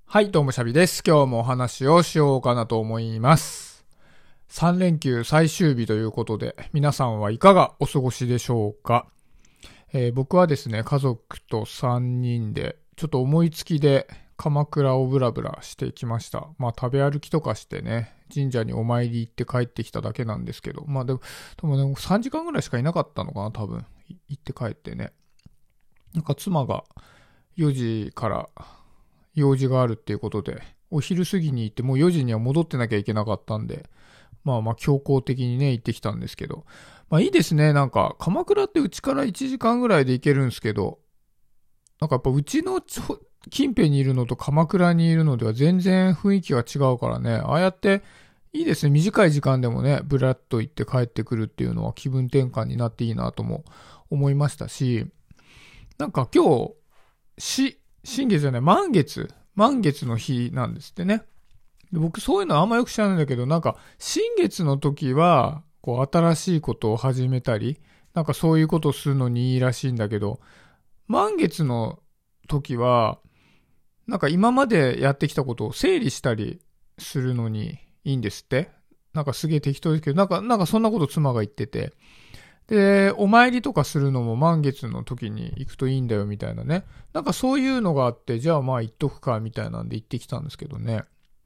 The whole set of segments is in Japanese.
はい、どうもシャビです。今日もお話をしようかなと思います。3連休最終日ということで、皆さんはいかがお過ごしでしょうか。僕はですね、家族と3人で、ちょっと思いつきで鎌倉をブラブラしてきました。食べ歩きとかしてね、神社にお参り行って帰ってきただけなんですけど、でも3時間ぐらいしかいなかったのかな、多分。行って帰ってね。なんか妻が4時から用事があるっていうことで、お昼過ぎに行ってもう4時には戻ってなきゃいけなかったんで、強行的にね、行ってきたんですけど。いいですね。なんか、鎌倉ってうちから1時間ぐらいで行けるんですけど、なんかやっぱうちの近辺にいるのと鎌倉にいるのでは全然雰囲気が違うからね、ああやっていいですね。短い時間でもね、ブラッと行って帰ってくるっていうのは気分転換になっていいなとも思いましたし、なんか今日、新月じゃない、満月の日なんですってね。で僕そういうのあんまよく知らないんだけど、なんか、新月の時は、こう、新しいことを始めたり、なんかそういうことをするのにいいらしいんだけど、満月の時は、なんか今までやってきたことを整理したりするのにいいんですって。なんかすげえ適当ですけど、なんかそんなこと妻が言ってて、で、お参りとかするのも満月の時に行くといいんだよみたいなね。なんかそういうのがあって、じゃあ行っとくかみたいなんで行ってきたんですけどね。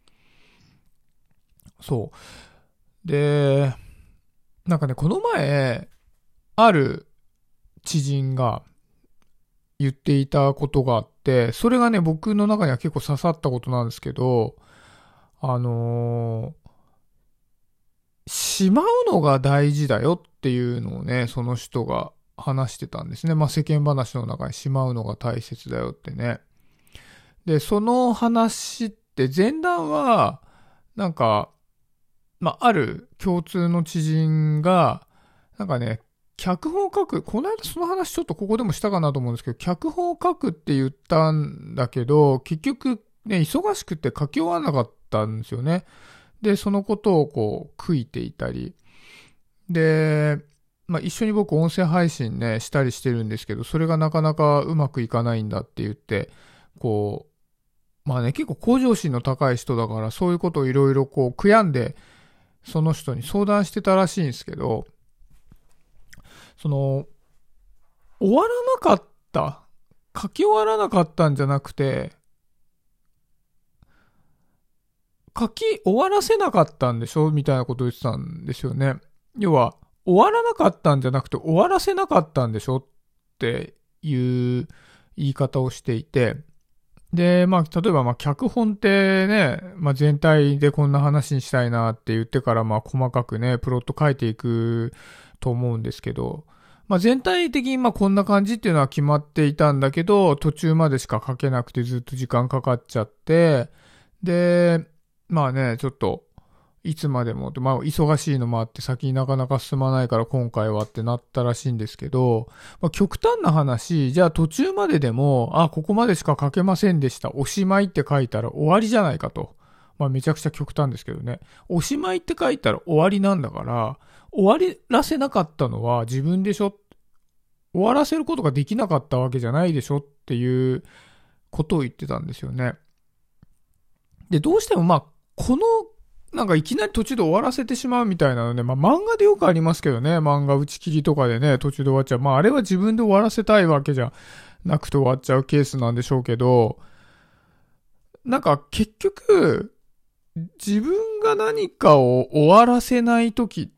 そう。で、なんかね、この前、ある知人が言っていたことがあって、それがね、僕の中には結構刺さったことなんですけど、あのしまうのが大事だよっていうのをね、その人が話してたんですね。世間話の中にしまうのが大切だよってね。で、その話って前段は、なんか、ある共通の知人が、なんかね、脚本を書く、この間その話ちょっとここでもしたかなと思うんですけど、脚本を書くって言ったんだけど、結局ね、忙しくて書き終わらなかったんですよね。で、そのことをこう、悔いていたり。で、一緒に僕音声配信ね、したりしてるんですけど、それがなかなかうまくいかないんだって言って、こ結構向上心の高い人だから、そういうことをいろいろこう、悔やんで、その人に相談してたらしいんですけど、終わらなかった、書き終わらなかったんじゃなくて、書き終わらせなかったんでしょみたいなことを言ってたんですよね。要は、終わらなかったんじゃなくて終わらせなかったんでしょっていう言い方をしていて、で、例えば脚本ってね、全体でこんな話にしたいなって言ってから細かくね、プロット書いていくと思うんですけど、全体的にこんな感じっていうのは決まっていたんだけど、途中までしか書けなくてずっと時間かかっちゃって、で、ちょっと、いつまでも、忙しいのもあって先になかなか進まないから今回はってなったらしいんですけど、極端な話、じゃあ途中まででも、ここまでしか書けませんでした。おしまいって書いたら終わりじゃないかと。めちゃくちゃ極端ですけどね。おしまいって書いたら終わりなんだから、終わらせなかったのは自分でしょ。終わらせることができなかったわけじゃないでしょっていうことを言ってたんですよね。で、どうしてもこのなんかいきなり途中で終わらせてしまうみたいなのね、漫画でよくありますけどね、漫画打ち切りとかでね、途中で終わっちゃう。あれは自分で終わらせたいわけじゃなくて終わっちゃうケースなんでしょうけど、なんか結局、自分が何かを終わらせないときって、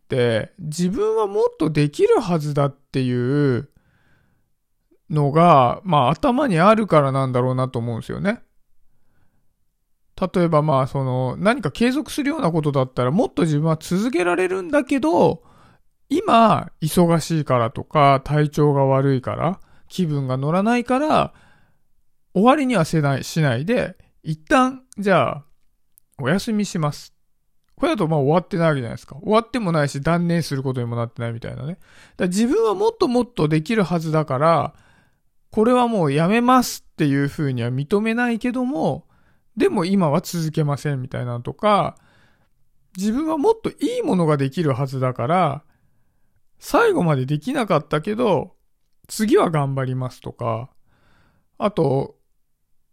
自分はもっとできるはずだっていうのが、頭にあるからなんだろうなと思うんですよね。例えば何か継続するようなことだったらもっと自分は続けられるんだけど、今、忙しいからとか、体調が悪いから、気分が乗らないから、終わりにはしないで、一旦、じゃあ、お休みします。これだと終わってないわけじゃないですか。終わってもないし、断念することにもなってないみたいなね。だから自分はもっともっとできるはずだから、これはもうやめますっていう風には認めないけども、でも今は続けませんみたいなのとか、自分はもっといいものができるはずだから、最後までできなかったけど、次は頑張りますとか、あと、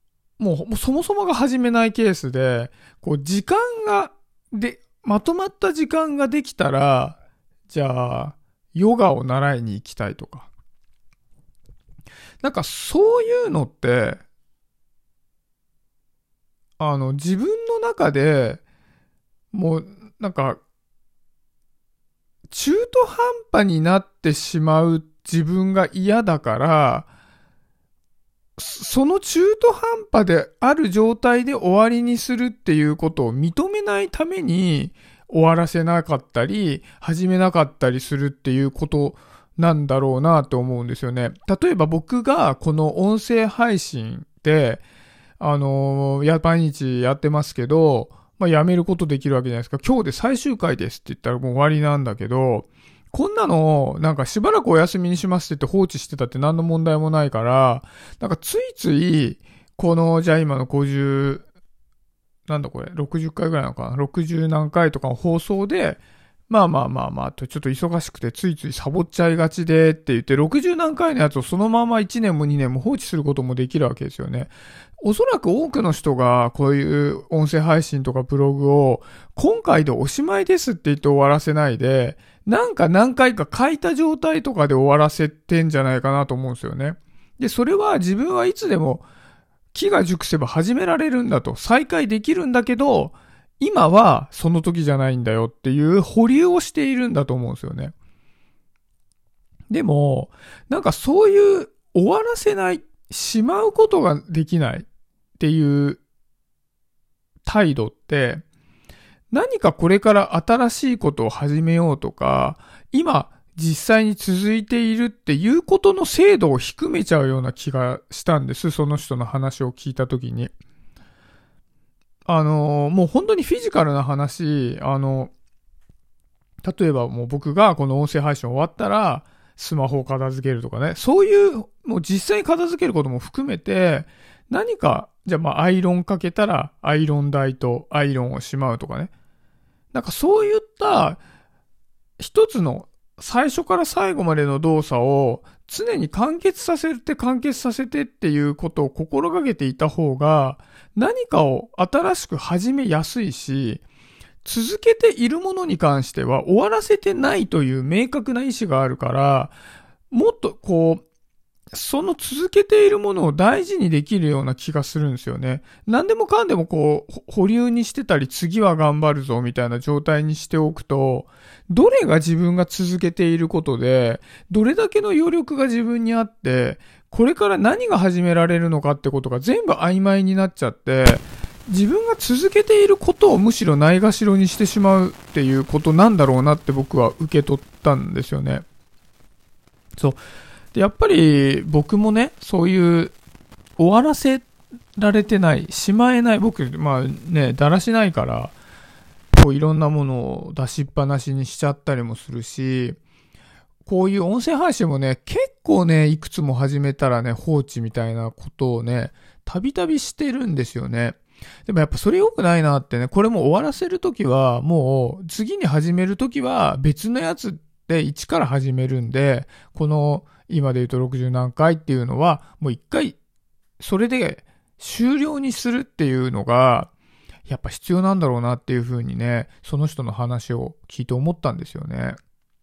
もうそもそもが始めないケースで、こう時間が、まとまった時間ができたら、じゃあ、ヨガを習いに行きたいとか。なんかそういうのって、自分の中で、もう、なんか、中途半端になってしまう自分が嫌だから、その中途半端である状態で終わりにするっていうことを認めないために終わらせなかったり、始めなかったりするっていうことなんだろうなと思うんですよね。例えば僕がこの音声配信で、毎日やってますけど、やめることできるわけじゃないですか。今日で最終回ですって言ったらもう終わりなんだけど、こんなの、なんかしばらくお休みにしますって言って放置してたって何の問題もないから、なんかついつい、じゃあ今の50、なんだこれ、60回ぐらいなのかな ?60 何回とかの放送で、とちょっと忙しくてついついサボっちゃいがちでって言って、60何回のやつをそのまま1年も2年も放置することもできるわけですよね。おそらく多くの人がこういう音声配信とかブログを今回でおしまいですって言って終わらせないで、なんか何回か書いた状態とかで終わらせてんじゃないかなと思うんですよね。で、それは自分はいつでも機が熟せば始められるんだと、再開できるんだけど、今はその時じゃないんだよっていう保留をしているんだと思うんですよね。でも、なんかそういう終わらせない、しまうことができないっていう態度って、何かこれから新しいことを始めようとか、今実際に続いているっていうことの精度を低めちゃうような気がしたんです。その人の話を聞いたときに。もう本当にフィジカルな話、例えばもう僕がこの音声配信終わったら、スマホを片付けるとかね、そういう、もう実際に片付けることも含めて、何か、じゃあアイロンかけたら、アイロン台とアイロンをしまうとかね。なんかそういった、一つの最初から最後までの動作を常に完結させてっていうことを心がけていた方が何かを新しく始めやすいし、続けているものに関しては終わらせてないという明確な意思があるから、もっとその続けているものを大事にできるような気がするんですよね。何でもかんでも保留にしてたり次は頑張るぞみたいな状態にしておくと、どれが自分が続けていることで、どれだけの余力が自分にあって、これから何が始められるのかってことが全部曖昧になっちゃって、自分が続けていることをむしろないがしろにしてしまうっていうことなんだろうなって僕は受け取ったんですよね。そう。で、やっぱり僕もね、そういう終わらせられてない、しまえない、僕、だらしないから、いろんなものを出しっぱなしにしちゃったりもするし、こういう音声配信もね、結構ね、いくつも始めたらね、放置みたいなことをね、たびたびしてるんですよね。でもやっぱそれ良くないなってね、これも終わらせるときは、もう次に始めるときは別のやつで一から始めるんで、この今で言うと60何回っていうのは、もう一回それで終了にするっていうのが、やっぱ必要なんだろうなっていうふうにね、その人の話を聞いて思ったんですよね。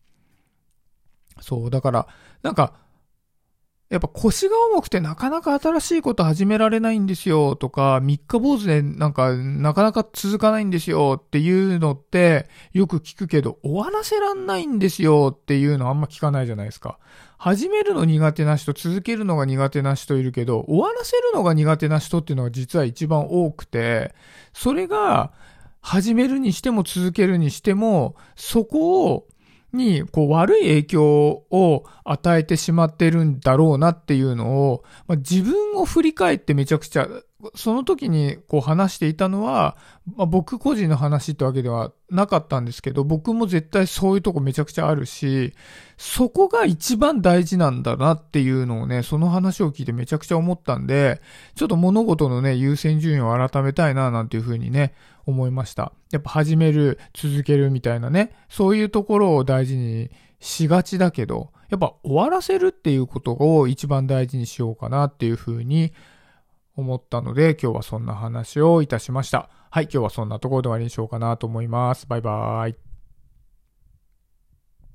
そう、だから、なんか、やっぱ腰が重くてなかなか新しいこと始められないんですよとか、三日坊主でなかなか続かないんですよっていうのってよく聞くけど、終わらせらんないんですよっていうのあんま聞かないじゃないですか。始めるの苦手な人、続けるのが苦手な人いるけど、終わらせるのが苦手な人っていうのが実は一番多くて、それが始めるにしても続けるにしても、そこに悪い影響を与えてしまってるんだろうなっていうのを、自分を振り返ってめちゃくちゃ、その時に話していたのは、僕個人の話ってわけではなかったんですけど、僕も絶対そういうとこめちゃくちゃあるし、そこが一番大事なんだなっていうのをね、その話を聞いてめちゃくちゃ思ったんで、ちょっと物事のね、優先順位を改めたいななんていうふうにね、思いました。やっぱ始める、続けるみたいなね、そういうところを大事にしがちだけど、やっぱ終わらせるっていうことを一番大事にしようかなっていうふうに思ったので、今日はそんな話をいたしました。はい、今日はそんなところで終わりにしようかなと思います。バイバーイ。